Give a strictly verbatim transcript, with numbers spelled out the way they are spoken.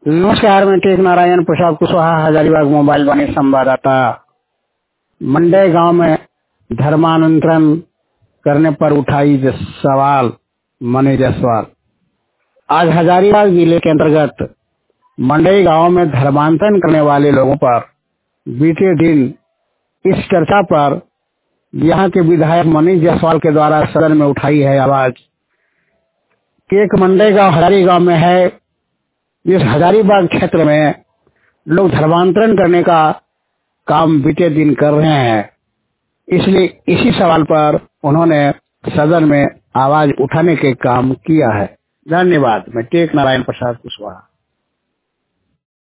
नमस्कार, मैं टेक नारायण प्रसाद कुशवाहा, हजारीबाग मोबाइल वाणी संवाददाता। मंडे गांव में धर्मांतरण करने पर उठाई सवाल मनीष जायसवाल। आज हजारीबाग जिले के अंतर्गत मंडई गांव में धर्मांतरण करने वाले लोगों पर बीते दिन इस चर्चा पर यहां के विधायक मनीष जायसवाल के द्वारा सदन में उठाई है आवाज कि एक मंडई गांव हजारी गांव में है। इस हजारीबाग क्षेत्र में लोग धर्मांतरण करने का काम बीते दिन कर रहे हैं, इसलिए इसी सवाल पर उन्होंने सदन में आवाज उठाने के काम किया है। धन्यवाद। मैं टेक नारायण प्रसाद कुशवाहा।